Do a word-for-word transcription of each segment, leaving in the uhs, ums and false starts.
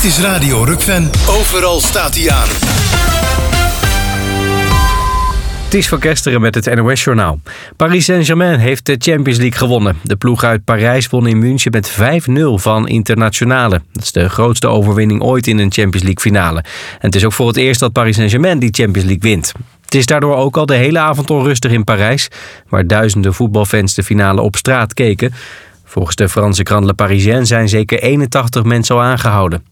Dit is Radio Rukven. Overal staat hij aan. Het is van Kesteren met het N O S-journaal. Paris Saint-Germain heeft de Champions League gewonnen. De ploeg uit Parijs won in München met vijf nul van Internationale. Dat is de grootste overwinning ooit in een Champions League finale. En het is ook voor het eerst dat Paris Saint-Germain die Champions League wint. Het is daardoor ook al de hele avond onrustig in Parijs, waar duizenden voetbalfans de finale op straat keken. Volgens de Franse krant Le Parisien zijn zeker eenentachtig mensen al aangehouden.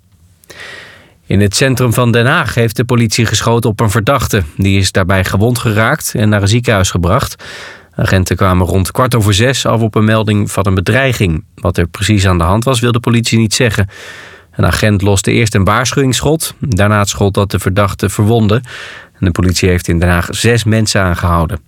In het centrum van Den Haag heeft de politie geschoten op een verdachte. Die is daarbij gewond geraakt en naar een ziekenhuis gebracht. Agenten kwamen rond kwart over zes af op een melding van een bedreiging. Wat er precies aan de hand was, wil de politie niet zeggen. Een agent loste eerst een waarschuwingsschot. Daarna het schot dat de verdachte verwondde. En de politie heeft in Den Haag zes mensen aangehouden.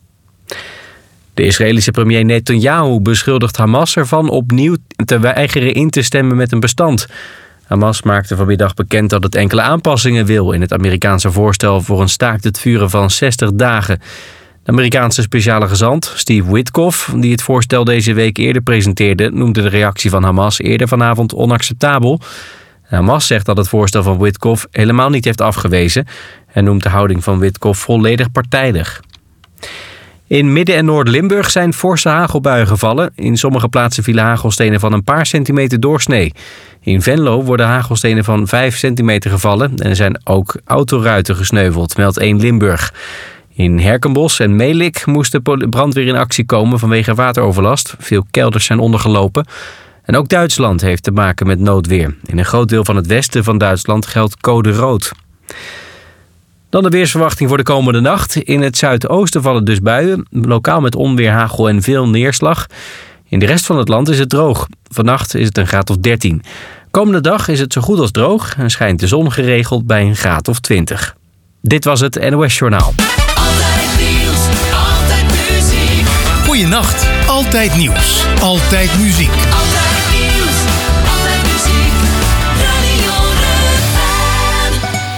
De Israëlische premier Netanyahu beschuldigt Hamas ervan opnieuw te weigeren in te stemmen met een bestand. Hamas maakte vanmiddag bekend dat het enkele aanpassingen wil in het Amerikaanse voorstel voor een staakt het vuren van zestig dagen. De Amerikaanse speciale gezant, Steve Witkoff, die het voorstel deze week eerder presenteerde, noemde de reactie van Hamas eerder vanavond onacceptabel. Hamas zegt dat het voorstel van Witkoff helemaal niet heeft afgewezen en noemt de houding van Witkoff volledig partijdig. In Midden- en Noord-Limburg zijn forse hagelbuien gevallen. In sommige plaatsen vielen hagelstenen van een paar centimeter doorsnee. In Venlo worden hagelstenen van vijf centimeter gevallen en er zijn ook autoruiten gesneuveld, meldt één Limburg. In Herkenbos en Melik moest de brandweer in actie komen vanwege wateroverlast. Veel kelders zijn ondergelopen. En ook Duitsland heeft te maken met noodweer. In een groot deel van het westen van Duitsland geldt code rood. Dan de weersverwachting voor de komende nacht. In het zuidoosten vallen dus buien, lokaal met onweer, hagel en veel neerslag. In de rest van het land is het droog. Vannacht is het een graad of dertien. Komende dag is het zo goed als droog en schijnt de zon geregeld bij een graad of twintig. Dit was het N O S-journaal. Altijd nieuws, altijd muziek. Goeienacht, altijd nieuws, altijd muziek. Altijd nieuws, altijd muziek. Radio Rukven.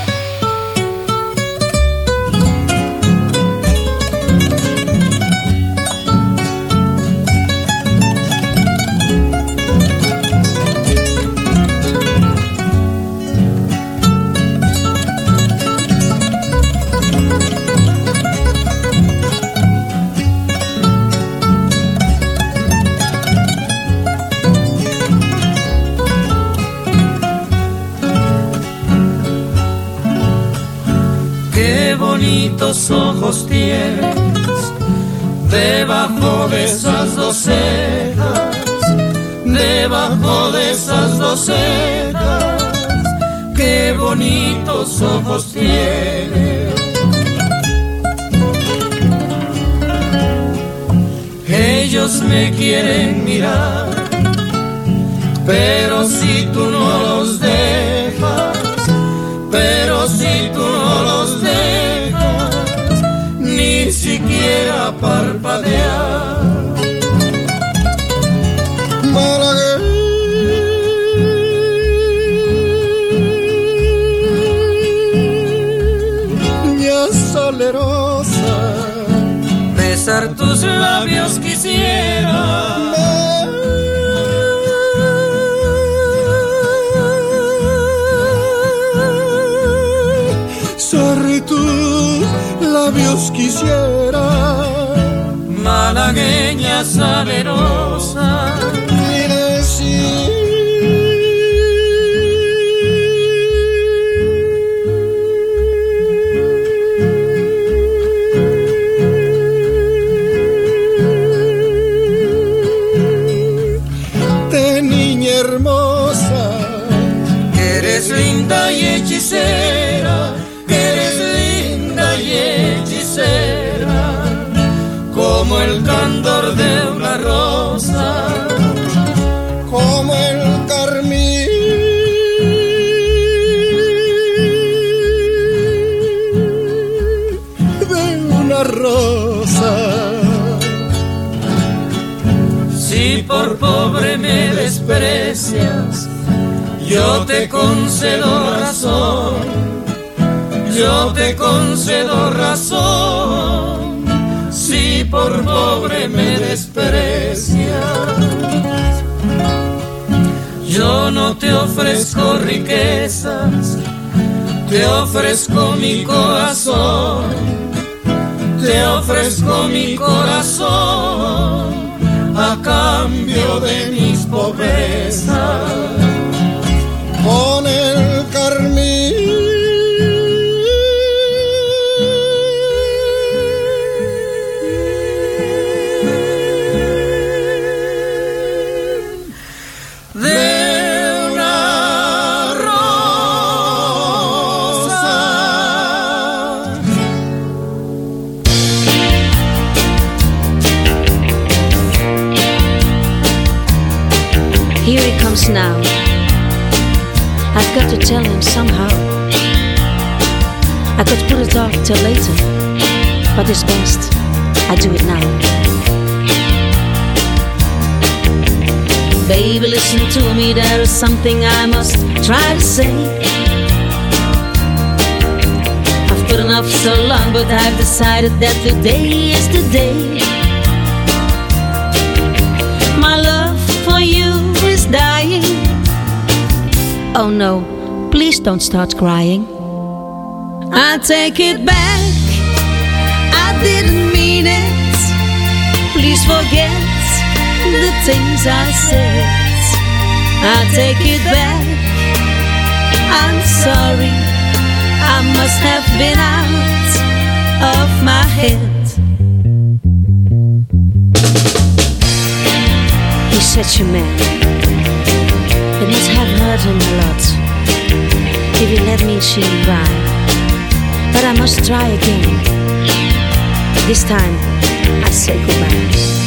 Bonitos ojos tienes debajo de esas dos cejas, debajo de esas dos cejas, qué bonitos ojos tienes. Ellos me quieren mirar, pero si tú no los dejas, pero si tú no los dejas, ni siquiera parpadear. Malagueña salerosa, besar tus labios quisiera. Sobre tus labios quisiera, malagueña salerosa, y decir de niña hermosa, que eres linda y hechicera, como el candor de una rosa, como el carmín de una rosa. Si por pobre me desprecias, yo te concedo razón, yo te concedo razón. Si por pobre me desprecias, Yo no te ofrezco riquezas, te ofrezco mi corazón, te ofrezco mi corazón a cambio de mis pobrezas. Con el carmín de una rosa. Here he comes now. I've got to tell him somehow. I could put it off till later, but it's best I do it now. Baby, listen to me, there is something I must try to say. I've put enough so long, but I've decided that today is the day. My love for you is dying. Oh no, please don't start crying. I take it back, I didn't mean it. Please forget the things I said. I take it back, I'm sorry, I must have been out of my head. He's such a man, it must have hurt him a lot if he let me see him cry. But I must try again. This time I say goodbye.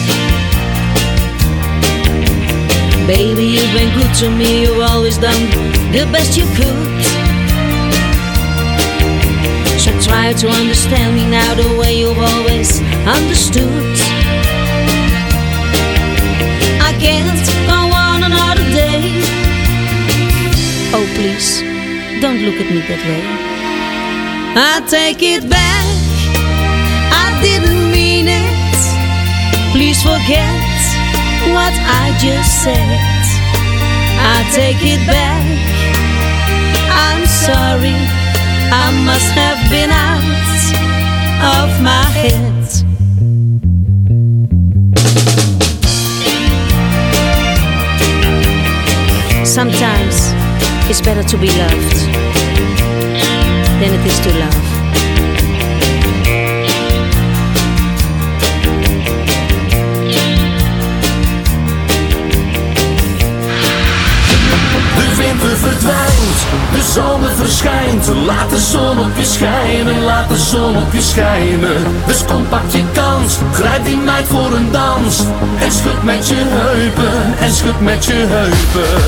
Baby, you've been good to me, you've always done the best you could. So try to understand me now the way you've always understood. I can't go on another day. Oh please, don't look at me that way. I take it back, I didn't mean it. Please forget what I just said. I take it back, I'm sorry, I must have been out of my head. Sometimes it's better to be loved than it is to love. Verdwijnt, de zomer verschijnt. Laat de zon op je schijnen, laat de zon op je schijnen. Dus kom, pak je kans, grijp die meid voor een dans. En schud met je heupen, en schud met je heupen.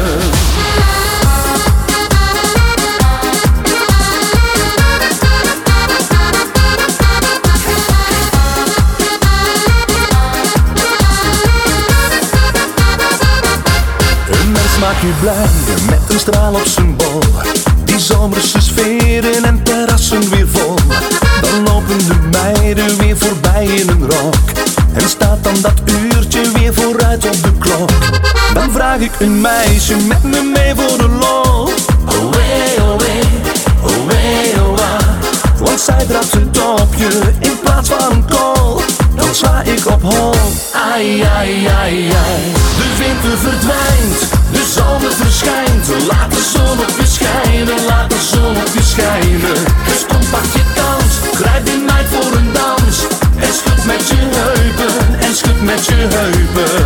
Maak je blij met een straal op zijn bol. Die zomerse sferen en terrassen weer vol. Dan lopen de meiden weer voorbij in een rok. En staat dan dat uurtje weer vooruit op de klok. Dan vraag ik een meisje met me mee voor de lol. Oh wee, oh wee, oh wee, oh wa. Want zij draagt een topje in plaats van een kool. Dan sla ik op hol. Ai, ai, ai, ai. De winter verdwijnt, de zomer verschijnt. Laat de zon op je schijnen, laat de zon op je schijnen. Dus kom, pak je kans, grijp die meid voor een dans. En schud met je heupen, en schud met je heupen.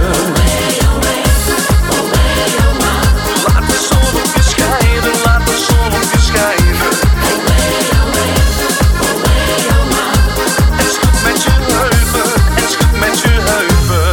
Laat de zon op je schijnen, laat de zon op je schijnen. En schud met je heupen, en schud met je heupen.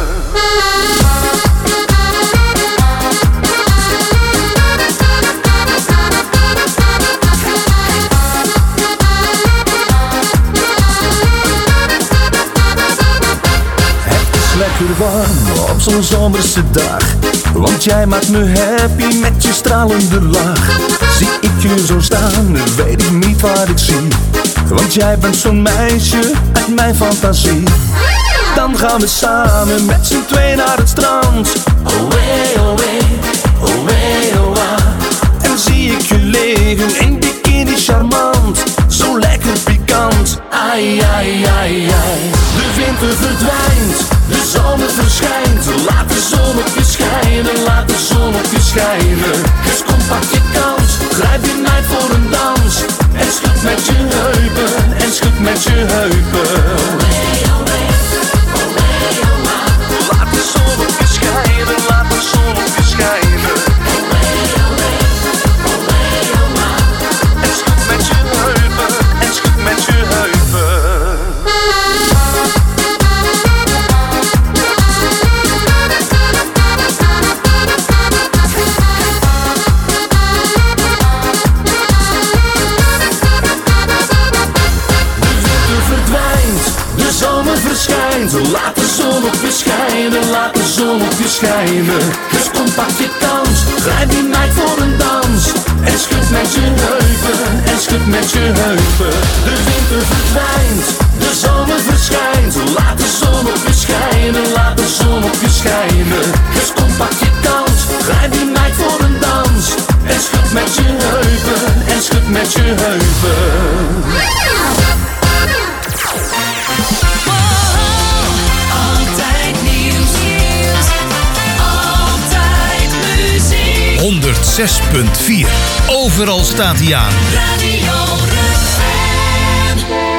Lekker warm op zo'n zomerse dag. Want jij maakt me happy met je stralende lach. Zie ik je zo staan, weet ik niet wat ik zie. Want jij bent zo'n meisje uit mijn fantasie. Dan gaan we samen met z'n twee naar het strand. Oh wee, oh wee, oh wee. tegen een bikini charmant. Zo lekker pikant. Ai, ai, ai, ai. De winter verdwijnt, de zomer verschijnt. Laat de zon op je schijnen, laat de zon op je schijnen. Dus kom pak je kans, grijp die meid voor een dans. En schud met je heupen, en schud met je heupen. Laat de zon op je schijnen, laat de zon op je schijnen. En schud met je heupen, en schud met je heupen. Laat de zon op je schijnen, laat de zon op je schijnen. Dus kom pak je kans, grijp die meid voor een dans. En schud met je heupen, en schud met je heupen. De winter verdwijnt, de zomer verschijnt. Laat de zon op je schijnen, laat de zon op je schijnen. Dus kom pak je kans, grijp die meid voor een dans. En schud met je heupen, en schud met je heupen. honderdzes punt vier. Overal staat hij aan. Radio Refrein.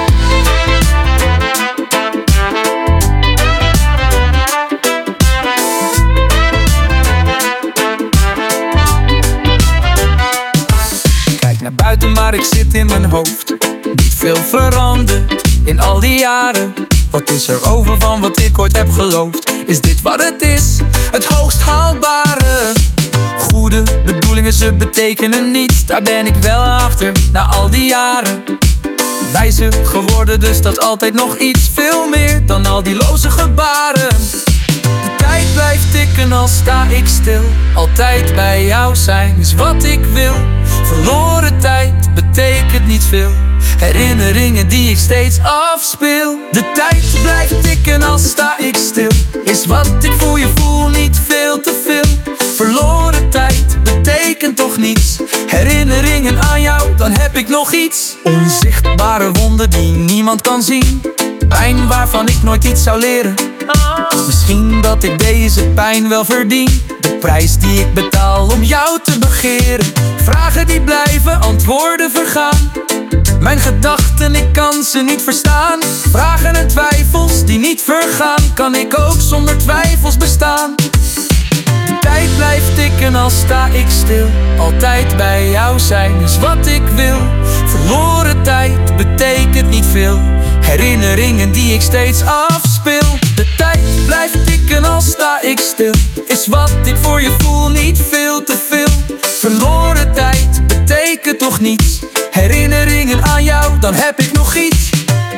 Kijk naar buiten, maar ik zit in mijn hoofd. Niet veel veranderd in al die jaren. Wat is er over van wat ik ooit heb geloofd? Is dit wat het is? Het hoogst haalbare. Goede bedoelingen, ze betekenen niets. Daar ben ik wel achter, na al die jaren. Wijzer geworden, dus dat altijd nog iets. Veel meer dan al die loze gebaren. De tijd blijft tikken, al sta ik stil. Altijd bij jou zijn is wat ik wil. Verloren tijd betekent niet veel. Herinneringen die ik steeds afspeel. De tijd blijft tikken, al sta ik stil. Is wat ik voor je voel niet veel te veel. Verloren tijd betekent toch niets. Herinneringen aan jou, dan heb ik nog iets. Onzichtbare wonden die niemand kan zien. Pijn waarvan ik nooit iets zou leren. Misschien dat ik deze pijn wel verdien. De prijs die ik betaal om jou te begeren. Vragen die blijven, antwoorden vergaan. Mijn gedachten, ik kan ze niet verstaan. Vragen en twijfels die niet vergaan. Kan ik ook zonder twijfels bestaan? De tijd blijft tikken, al sta ik stil. Altijd bij jou zijn is wat ik wil. Verloren tijd betekent niet veel. Herinneringen die ik steeds afspeel. De tijd blijft tikken, al sta ik stil. Is wat ik voor je voel niet veel te veel. Verloren tijd betekent toch niets. Herinneringen aan jou, dan heb ik nog iets.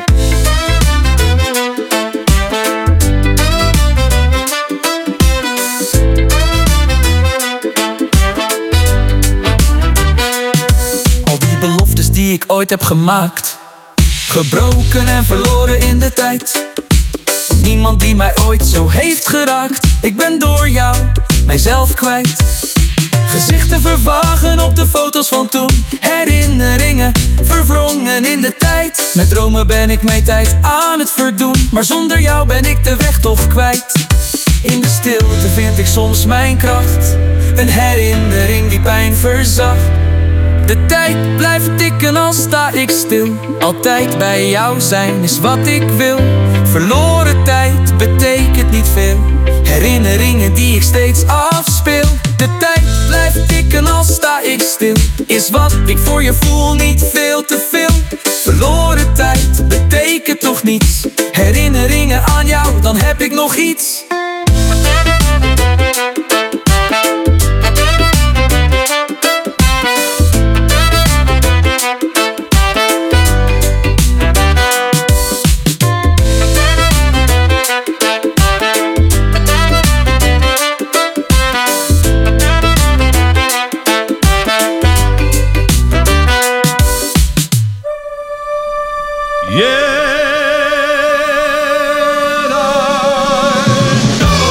Al die beloftes die ik ooit heb gemaakt. Gebroken en verloren in de tijd. Niemand die mij ooit zo heeft geraakt. Ik ben door jou mijzelf kwijt. Gezichten vervagen op de foto's van toen. Herinneringen verwrongen in de tijd. Met dromen ben ik mijn tijd aan het verdoen. Maar zonder jou ben ik de weg toch kwijt. In de stilte vind ik soms mijn kracht. Een herinnering die pijn verzacht. De tijd blijft tikken, al sta ik stil. Altijd bij jou zijn is wat ik wil. Verloren tijd betekent niet veel. Herinneringen die ik steeds afspeel. De tijd blijft tikken, al sta ik stil. Is wat ik voor je voel niet veel te veel. Verloren tijd betekent toch niets. Herinneringen aan jou, dan heb ik nog iets. Yet I know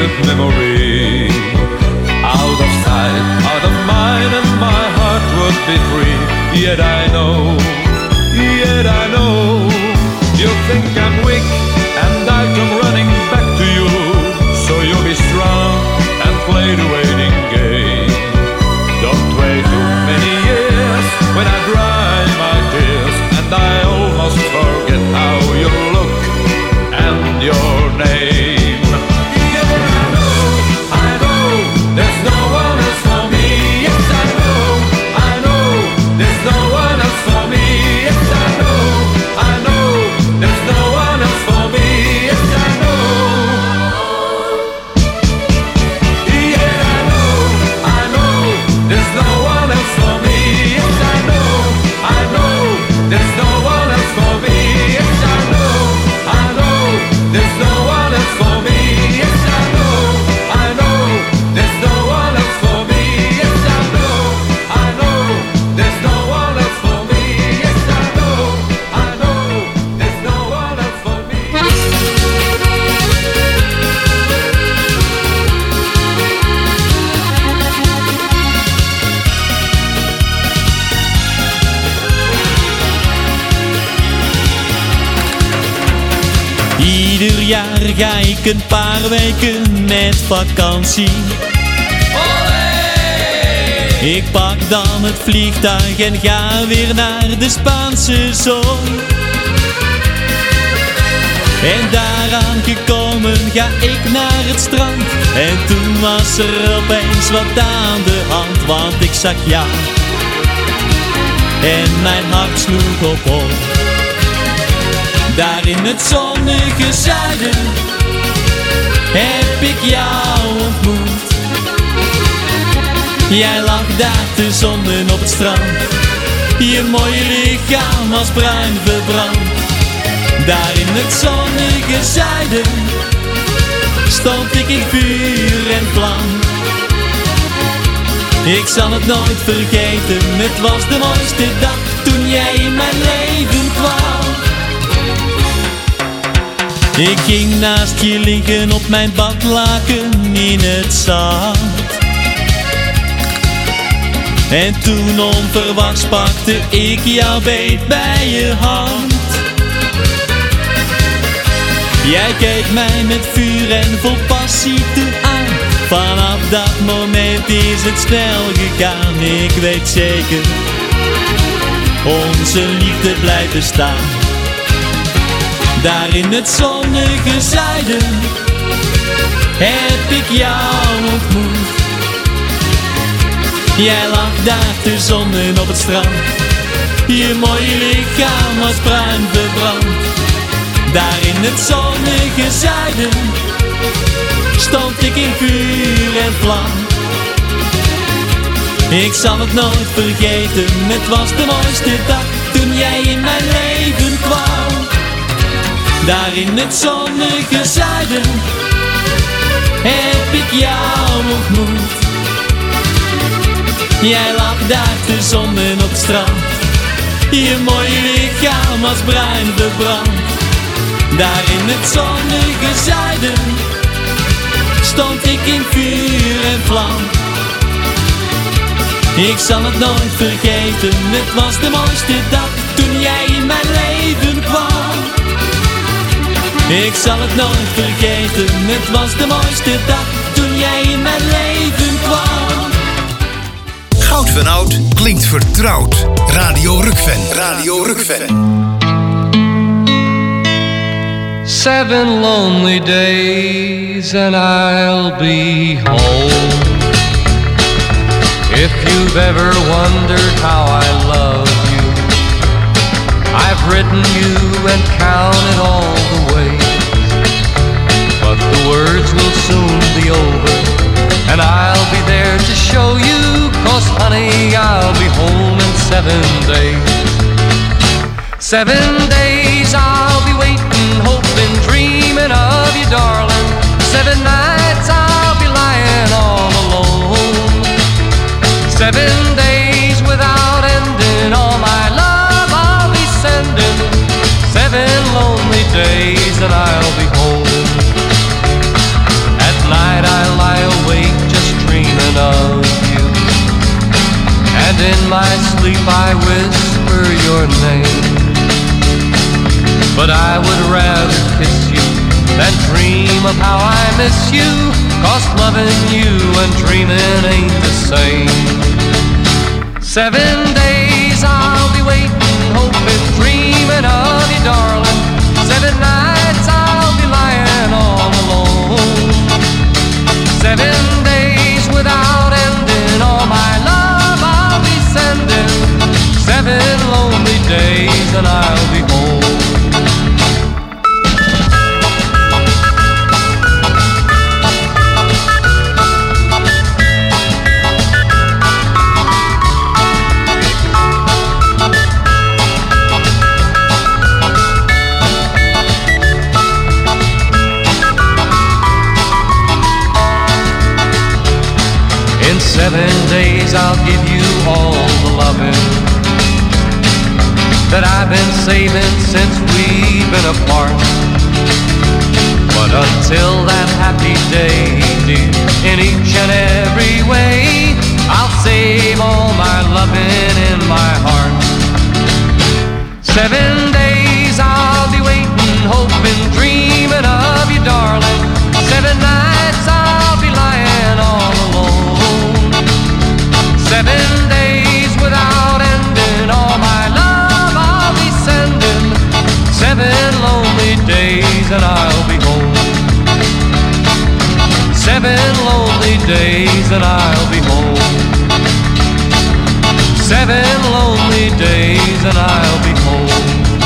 sweet memory. Out of sight, out of mind, and my heart would be free. Yet I know, yet I know, you think I'm weak and I come running back to you. So you'll be strong and play the waiting game. Don't wait too many years when I dry my tears and I almost forget how you look and your name. Yeah, I know, I know, there's no one else for me. Yes, I know, I know, there's no one else for me. Yes, I know, I know, there's no one else for me. Yes, I know. Yeah, I know, I know, there's no one else for me. Yes, I know, I know, there's no one else for me. Yes, I know, I know, there's no one else for me. Yes, I know, I know, there's no one else for me. Yes, I know, I know, there's no one else for me. Yes, I know, I know, there's no one else for me. Ieder jaar ga ik een paar weken met vakantie. Ik pak dan het vliegtuig en ga weer naar de Spaanse zon. En daar aangekomen ga ik naar het strand. En toen was er opeens wat aan de hand, want ik zag jou en mijn hart sloeg op hol. Daar in het zonnige zuiden heb ik jou ontmoet. Jij lag daar te zonnen op het strand, je mooie lichaam was bruin verbrand. Daar in het zonnige zuiden stond ik in vuur en vlam. Ik zal het nooit vergeten, het was de mooiste dag toen jij in mijn leven kwam. Ik ging naast je liggen op mijn badlaken in het zand. En toen onverwachts pakte ik jou beet bij je hand. Jij keek mij met vuur en vol passie toe aan. Vanaf dat moment is het snel gegaan. Ik weet zeker, onze liefde blijft bestaan. Daar in het zonnige zuiden heb ik jou ontmoet. Jij lag daar te zonnen op het strand, je mooie lichaam was bruin verbrand. Daar in het zonnige zuiden stond ik in vuur en vlam. Ik zal het nooit vergeten, het was de mooiste dag toen jij in mijn leven kwam. Daar in het zonnige zuiden heb ik jou ontmoet. Jij lag daar te zonnen op het strand, je mooie lichaam was bruin verbrand. Daar in het zonnige zuiden stond ik in vuur en vlam. Ik zal het nooit vergeten, het was de mooiste dag toen jij in mijn leven kwam. Ik zal het nooit vergeten, het was de mooiste dag toen jij in mijn leven kwam. Goud van Oud klinkt vertrouwd. Radio Rukven. Radio Rukven. Seven lonely days and I'll be home. If you've ever wondered how I love you, I've written you and counted all the ways. But the words will soon be over and I'll be there to show you. 'Cause honey, I'll be home in seven days. Seven days I'll be waiting, hoping, dreaming of you, darling. Seven nights I'll be lying all alone. Seven days without ending, all my love I'll be sending. Seven lonely days that I'll be holding. At night lie awake just dreaming of you. And in my sleep I whisper your name. But I would rather kiss you than dream of how I miss you. 'Cause loving you and dreaming ain't the same. Seven days I'll be waiting, hoping, dreaming of you, darling. Seven nights I'll be lying all alone. Seven days without ending, all my love I'll be sending. Seven lonely days and I'll be home. In seven days I'll give you all the loving that I've been saving since we've been apart. But until that happy day, dear, in each and every way, I'll save all my loving in my heart. Seven days I'll be waiting, hoping, dreaming of you, darling. Seven nights I'll be lying all alone. Seven days without ending, all my love I'll be sending. Seven lonely days and I'll be home. Seven lonely days and I'll be home. Seven lonely days and I'll be home.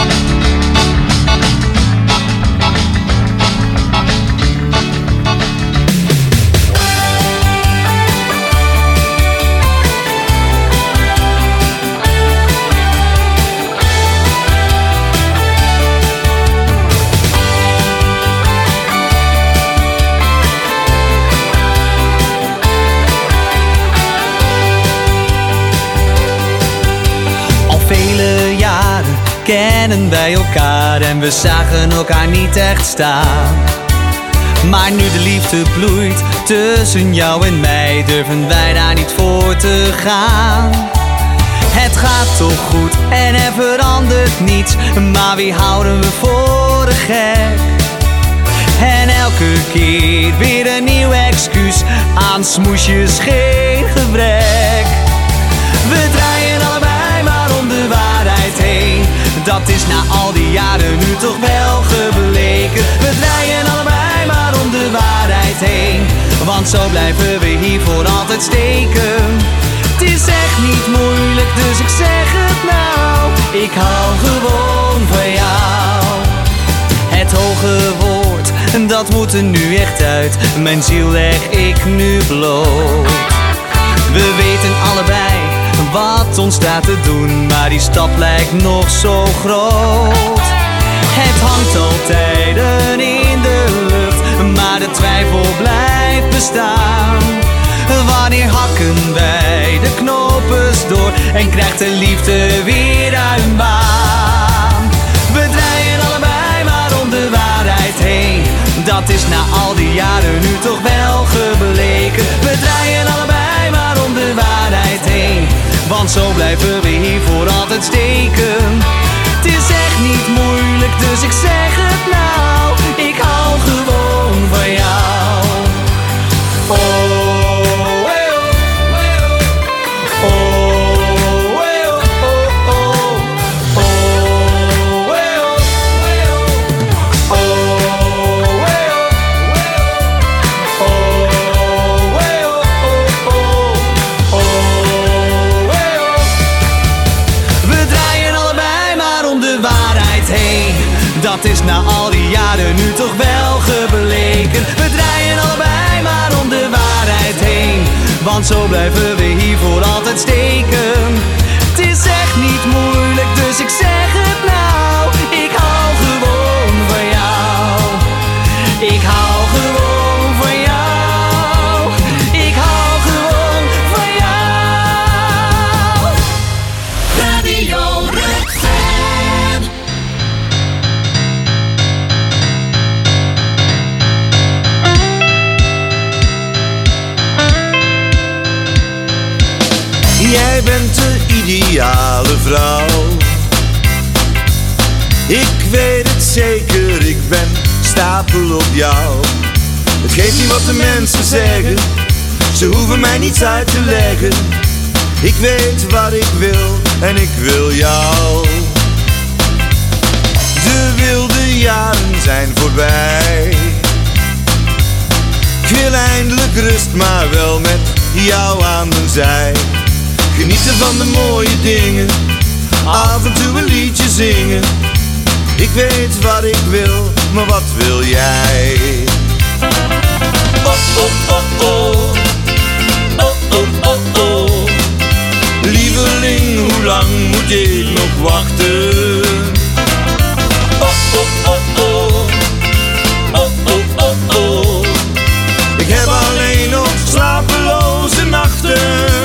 Vele jaren kennen wij elkaar en we zagen elkaar niet echt staan. Maar nu de liefde bloeit tussen jou en mij, durven wij daar niet voor te gaan. Het gaat toch goed en er verandert niets, maar wie houden we voor de gek? En elke keer weer een nieuw excuus, aan smoesjes geen gebrek. We draaien allebei maar om de waarheid heen, dat is na al die jaren nu toch wel gebleken. We draaien allebei maar om de waarheid heen, want zo blijven we hier voor altijd steken. Het is echt niet moeilijk, dus ik zeg het nou, ik hou gewoon van jou. Het hoge woord, dat moet er nu echt uit, mijn ziel leg ik nu bloot. We weten allebei wat ons staat te doen, maar die stap lijkt nog zo groot. Het hangt al tijden in de lucht, maar de twijfel blijft bestaan. Wanneer hakken wij de knopen door en krijgt de liefde weer een baan? We draaien allebei maar om de waarheid heen, dat is na al die jaren nu toch wel gebleken. We draaien allebei maar om de waarheid heen, want zo blijven we hier voor altijd steken. Het is echt niet moeilijk, dus ik zeg het nou, ik hou gewoon van jou. Oh, eh, oh, oh, oh, eh, oh, oh, oh, oh, eh, oh, oh, eh, oh, eh, oh, oh, oh, eh. We draaien allebei maar om de waarheid heen, dat is na al die jaren nu toch wel gebleken. We draaien allebei maar om de waarheid heen, want zo blijven we hier voor altijd steken. Het is echt niet moeilijk, dus ik zeg het nou, ik hou gewoon van jou. Ik hou gewoon van jou. Ik hou gewoon van jou. Radio Rukven. bent de ideale vrouw. Ik weet het zeker, ik ben stapel op jou. Het geeft niet wat de mensen zeggen, ze hoeven mij niets uit te leggen. Ik weet wat ik wil en ik wil jou. De wilde jaren zijn voorbij. Ik wil eindelijk rust, maar wel met jou aan mijn zij. Genieten van de mooie dingen, af en toe een liedje zingen. Ik weet wat ik wil, maar wat wil jij? Oh, oh, oh, oh. Oh, oh, oh, oh. Lieveling, hoe lang moet ik nog wachten? Oh, oh, oh, oh. Oh, oh, oh, oh. Ik heb alleen nog slapeloze nachten.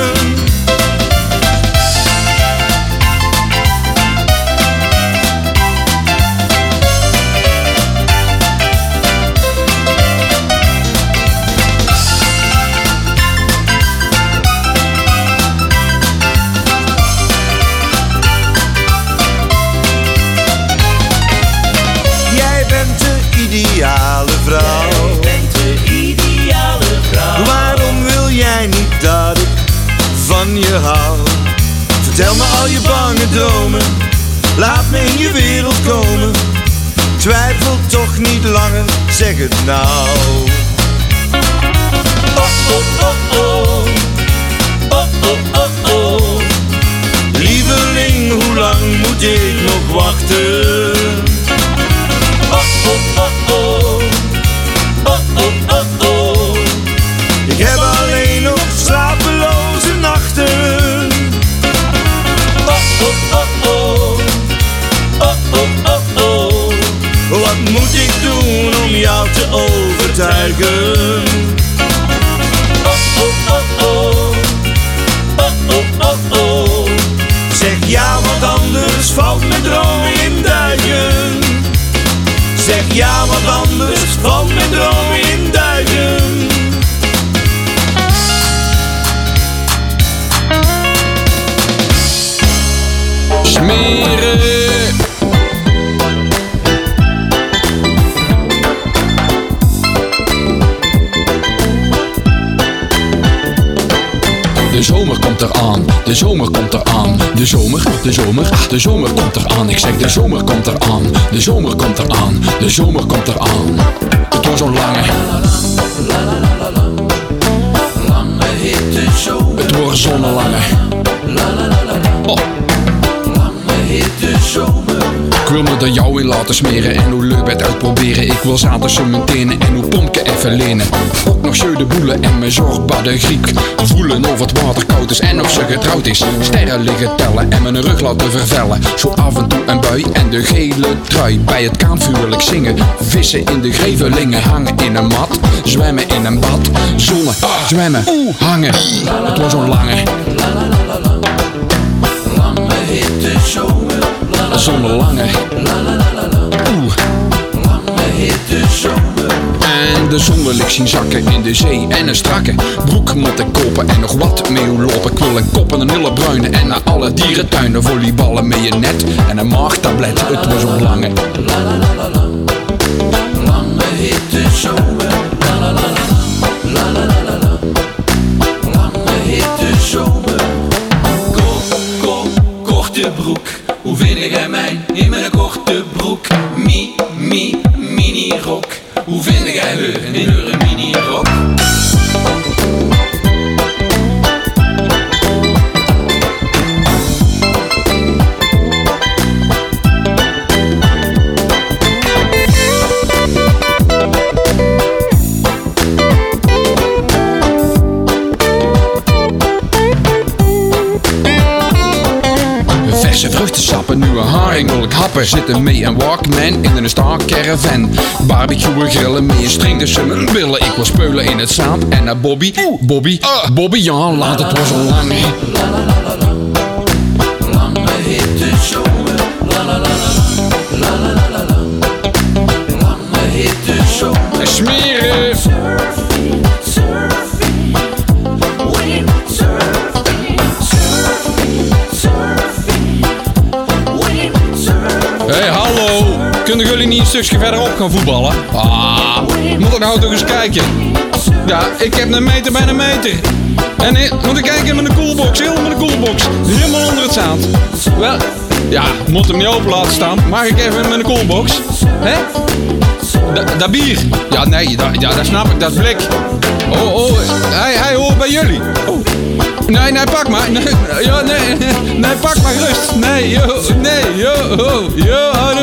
Ideale vrouw. Jij bent de ideale vrouw. Waarom wil jij niet dat ik van je hou? Vertel me al je bange dromen, laat me in je wereld komen. Twijfel toch niet langer, zeg het nou. Oh, oh, oh, oh. Oh, oh, oh, oh. Lieveling, hoe lang moet ik nog wachten? Oh, oh, oh, oh. Oh, oh, oh, oh. Ik heb alleen nog slapeloze nachten. Oh, oh, oh, oh. Oh, oh, oh, oh. Wat moet ik doen om jou te overtuigen? Oh, oh, oh, oh. Oh, oh, oh, oh. Zeg ja, want anders valt mijn droom in duigen. Zeg ja, want anders valt mijn droom in duigen. Smeren. De zomer komt eraan, de zomer komt eraan. De zomer, de zomer, de zomer komt eraan. Ik zeg de zomer komt eraan, de zomer komt eraan. De zomer komt eraan. Het was zo'n lange, lange hitte zomer. Het wordt zo'n lange, oh. Lange hitte zomer. Ik wil me er jou in laten smeren en hoe leuk het uitproberen. Ik wil zaten cementeren en hoe pompje even lenen. Ook nog scheu de boelen en mijn zorg de Griek. Voelen of het water koud is en of ze getrouwd is. Sterren liggen tellen en mijn rug laten vervellen. Zo af en toe een bui en de gele trui. Bij het kaanvuurlijk zingen. Vissen in de grevelingen. Hangen in een mat. Zwemmen in een bad. Zonnen, zwemmen, hangen. Het was zo'n lange, lange hitte zomer. Zo'n lange, oeh, lange hitte zomer. En de zon wil ik zien zakken in de zee. En een strakke broek moet ik kopen. En nog wat mee lopen. Ik wil een kop en een hele bruine. En naar alle dierentuinen volleyballen met je net. En een maagtablet, het was zo'n lange, lange hitte zomer. Lange hitte zomer. Kom, kom, korte broek. Hoe vind jij mij in mijn korte broek? Mi, mi, mini rok. Hoe vind jij haar in haar mini rok? Verse vruchtensappen, nieuwe haring wil ik happen. Zitten mee een Walkman in een Star Caravan. Barbecue grillen mee een string tussen mijn billen. Ik wil speulen in het zand en naar Bobby. Bobby, Bobby, ja, laat het was al lang. Lange hitte zomer. Lange hitte zomer. Smeren. Surfing, surfing, windsurfing, surfing. stukje verderop gaan voetballen. Ah, moet er nou toch eens kijken. Ja, ik heb een meter bij een meter. En eh, moet ik kijken met een koelbox, helemaal met een koelbox. Helemaal onder het zaad. Wel, ja, moet hem niet open laten staan. Mag ik even met een koelbox? Hè? Da- dat bier? Ja, nee, da- ja, dat snap ik, dat is blik. Oh, oh, hij, hij hoort bij jullie. Oh. Nee, nee, pak maar. Nee, ja, nee, nee, pak maar rust. Nee, yo, nee, yo, ho, yo, hallo.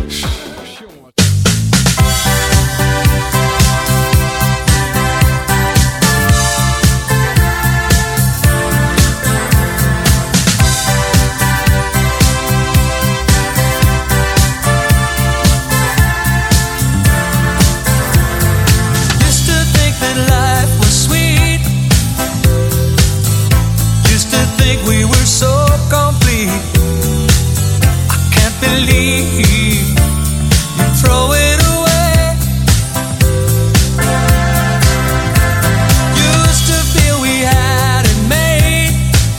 We were so complete. I can't believe you throw it away. Used to feel we had it made.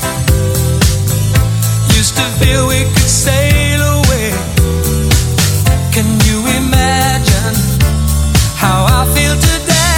Used to feel we could sail away. Can you imagine how I feel today?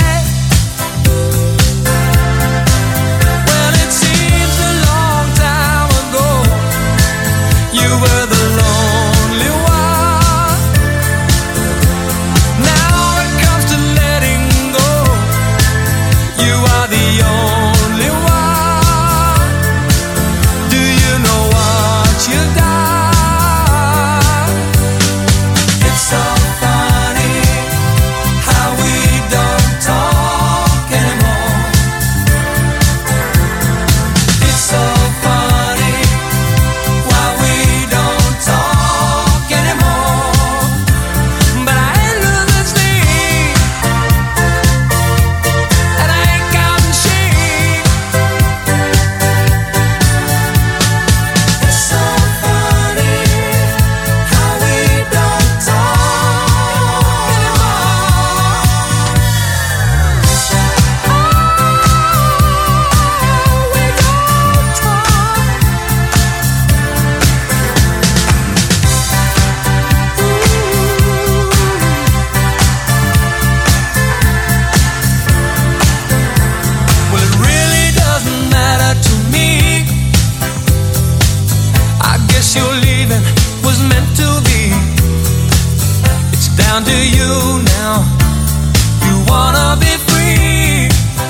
Down to you now. You wanna be free.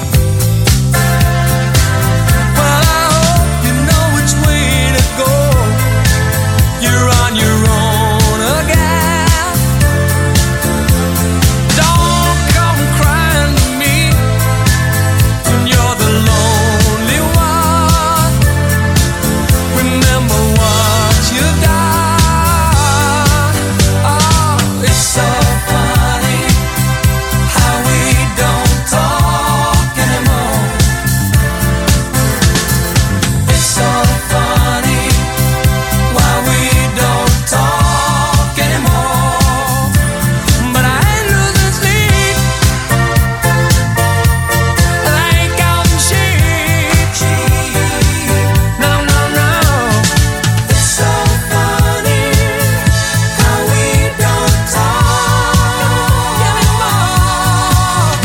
Well, I hope you know which way to go. You're on your own again. Don't come crying to me when you're the lonely one. Remember what you've done. Oh, it's so funny how we don't talk anymore. It's so funny why we don't talk anymore. But I ain't losing sleep, and I ain't counting sheep. No, no, no. It's so funny how we don't talk anymore.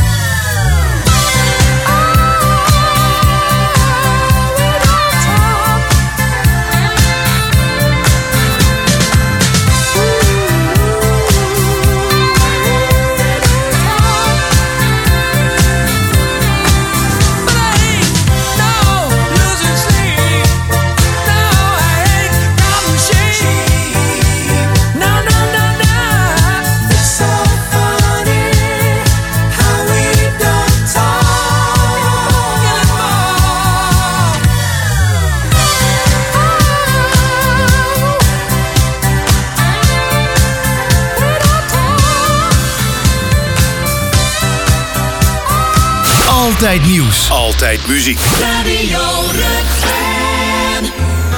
Altijd nieuws. Altijd muziek. Radio Rukven.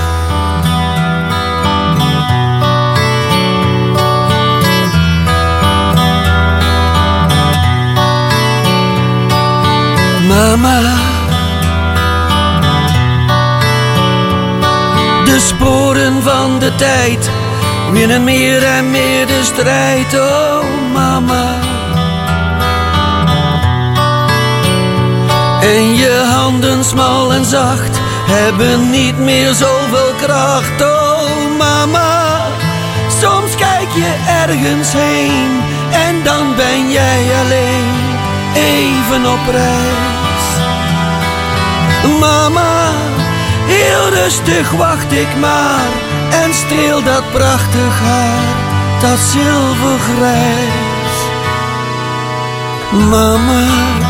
Mama, de sporen van de tijd winnen meer en meer de strijd, oh mama. En je handen smal en zacht hebben niet meer zoveel kracht, oh mama. Soms kijk je ergens heen en dan ben jij alleen, even op reis. Mama, heel rustig wacht ik maar en streel dat prachtig haar, dat zilvergrijs. Mama,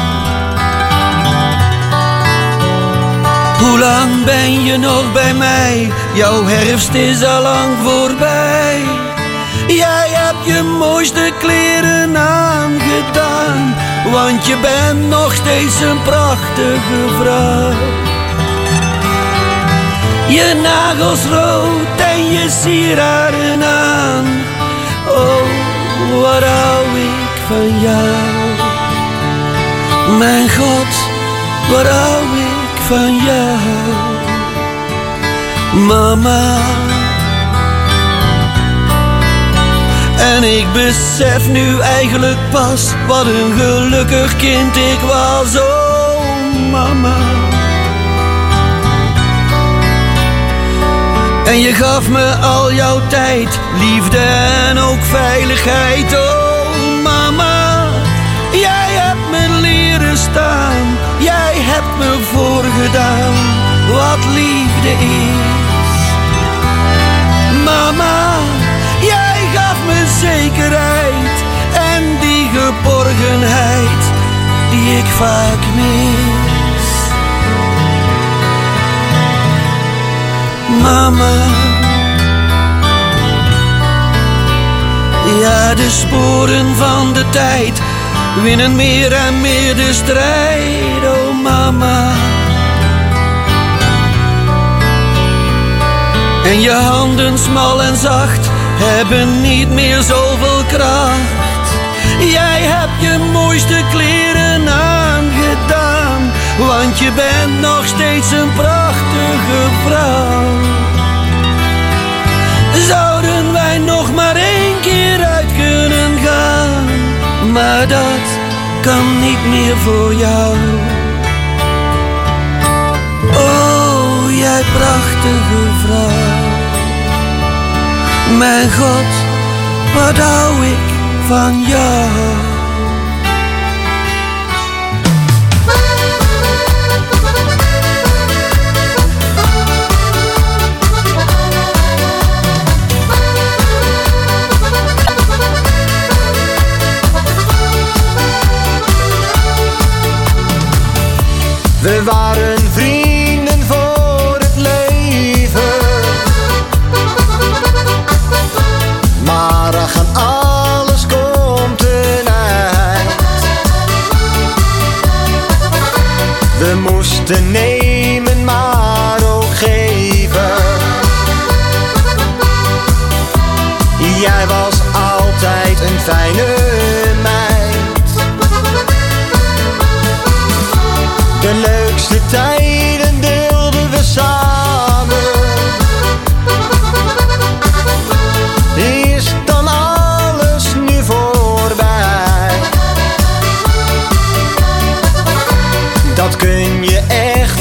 hoe lang ben je nog bij mij? Jouw herfst is al lang voorbij. Jij hebt je mooiste kleren aangedaan, want je bent nog steeds een prachtige vrouw. Je nagels rood en je sieraden aan, oh, wat hou ik van jou. Mijn God, wat hou ik van jou. Mama. En ik besef nu eigenlijk pas wat een gelukkig kind ik was, oh mama. En je gaf me al jouw tijd, liefde en ook veiligheid, oh mama. Jij hebt me leren staan, jij hebt me voorgedaan wat liefde is. Mama, jij gaf me zekerheid en die geborgenheid die ik vaak mis. Mama, ja, de sporen van de tijd winnen meer en meer de strijd, oh mama. En je handen smal en zacht hebben niet meer zoveel kracht. Jij hebt je mooiste kleren aangedaan, want je bent nog steeds een prachtige vrouw. Zouden wij nog maar één keer uit kunnen gaan, maar dat kan niet meer voor jou. Oh, jij prachtige vrouw. Mijn God, wat hou ik van jou. We waren vrienden voor het leven, maar ach, aan alles komt een eind. We moesten nemen, maar ook geven. Jij was altijd een fijne meid. De leukste tijden deelden we samen. Is dan alles nu voorbij? Dat kun je echt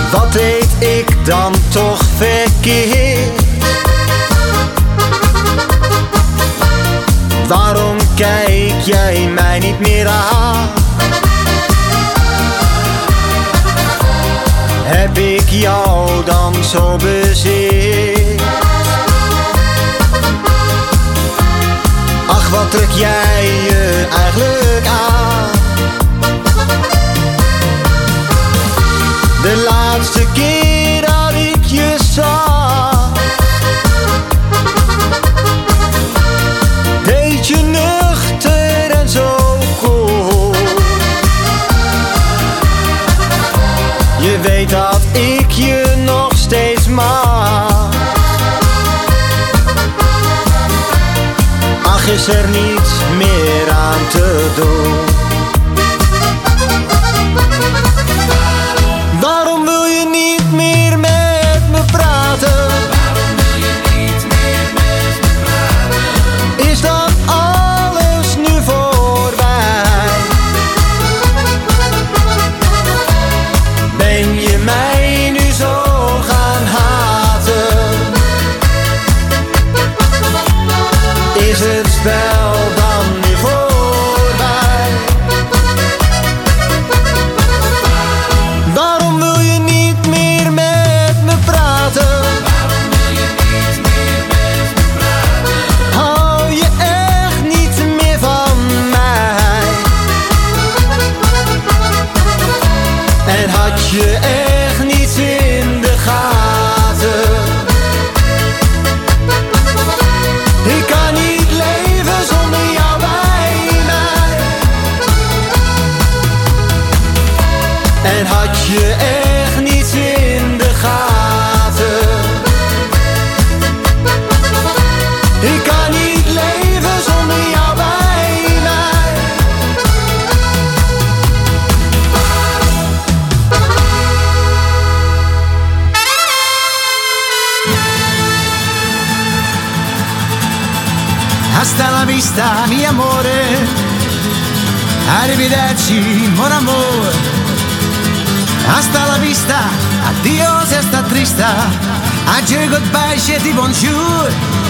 Wat deed ik dan toch verkeerd? Waarom kijk jij mij niet meer aan? Heb ik jou dan zo bezeerd? Ach, wat trek jij je eigenlijk aan? De laatste keer dat ik je zag, deed je nuchter en zo cool. Je weet dat ik je nog steeds mag. Ach, is er niets meer aan te doen? Waarom wil je niet meer met me praten? Waarom wil je niet meer met me praten? Is dat alles nu voorbij? Ben je mij nu zo gaan haten? Is het spel dan nu voorbij? Waarom wil je niet meer met me praten? Waarom wil je niet meer met me praten? Hou je echt niet meer van mij? En had je echt niets in de gaten? Ik kan niet leven zonder jou bij mij. En had je echt niets in de gaten? Ik kan niet leven zonder jou bij mij. Hasta la vista, mi amore. Arrivederci, mon amore. Hasta la vista, adios esta trista. Adieu, goodbye, je dis bonjour.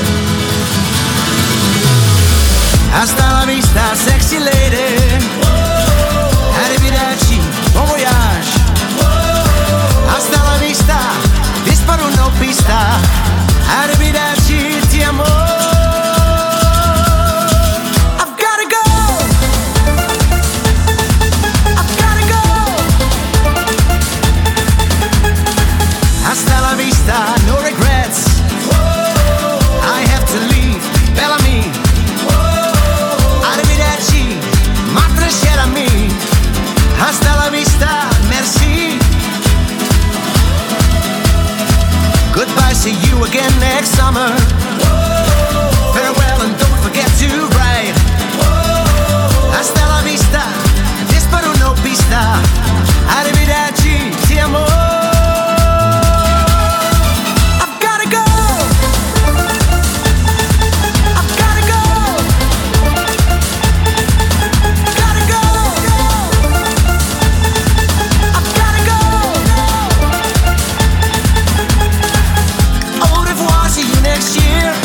Hasta la vista, sexy lady. Arrivederci, bon voyage. Hasta la vista, disparo una pista. Arrivederci, ti amo. Hasta la vista, no regrets. I have to leave, Bellamy. Arrivederci, ma cher ami. Hasta la vista, merci. Goodbye, see you again next summer. Farewell and don't forget to write. Hasta la vista, disparo no pista. Arrivederci, ti amo. Next year,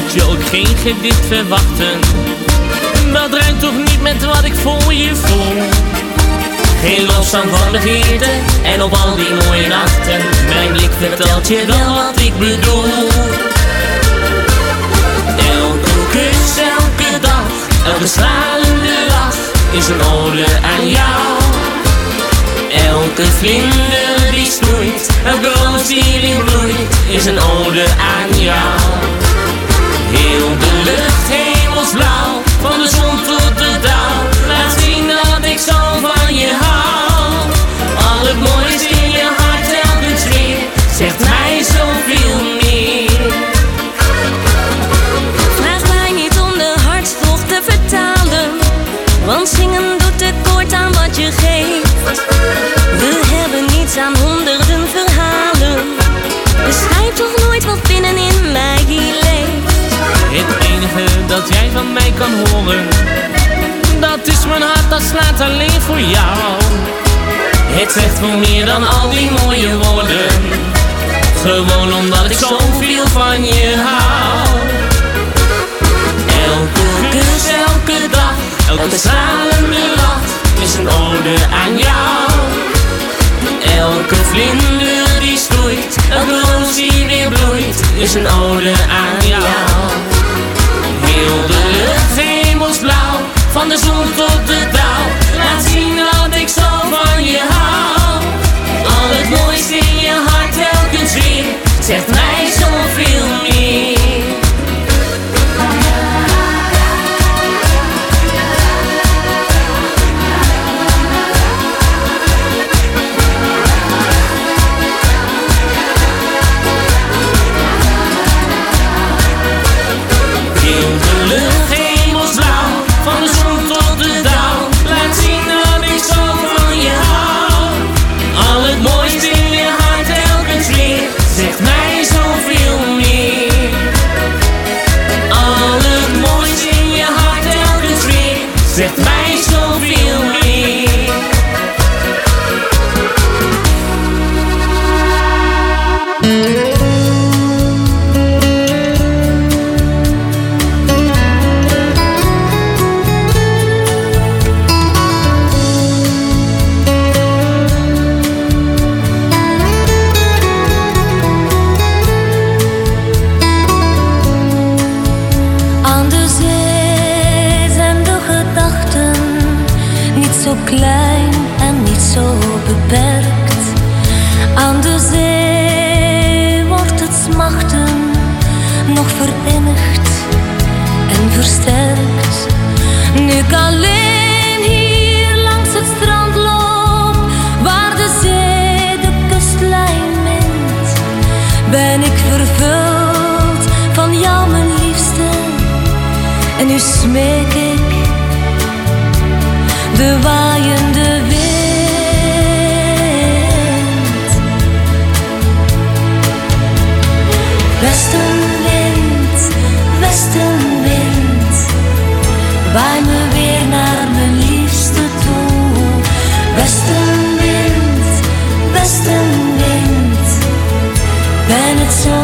moet je ook geen gedicht verwachten. Dat ruimt toch niet met wat ik voor je voel. Geen lofzang van begeerte en op al die mooie nachten. Mijn blik vertelt je wel wat ik bedoel. Elke kus, elke dag, elke stralende lach is een ode aan jou. Elke vlinder die stoeit, elke roos die weer bloeit, is een ode aan jou. Heel de lucht hemelsblauw, van de zon tot de dauw, laat zien dat ik zo van je hou. Al het moois in je hart telkens weer, zegt mij zoveel meer. Vraag mij niet om de hartstocht te vertalen, want zingen doet tekort aan wat je geeft. We hebben niets aan honderden verhalen, beschrijf toch nooit wat binnenin mij hier leeft. Het enige dat jij van mij kan horen, dat is mijn hart, dat slaat alleen voor jou. Het zegt veel meer dan al die mooie woorden, gewoon omdat ik zoveel van je hou. Elke kus, elke dag, elke stralende lach is een ode aan jou. Elke vlinder die stoeit, elke roos die weer bloeit, is een ode aan jou. Heel de lucht hemelsblauw, van de zon tot de dauw, laat zien dat ik zo van je hou. Al het mooiste in je hart telkens weer, zegt mij zoveel meer. Zegt mij zoveel meer. Aan de zee zijn de gedachten niet zo klein en niet zo beperkt. Aan de zee wordt het smachten nog verinnigd en versterkt. Nu ik alleen hier langs het strand loop, waar de zee de kustlijn mint, ben ik vervuld van jou, mijn liefste. En nu smeek ik de waaiende wind. Westenwind, westenwind, waai me weer naar mijn liefste toe. Westenwind, westenwind, ben het zo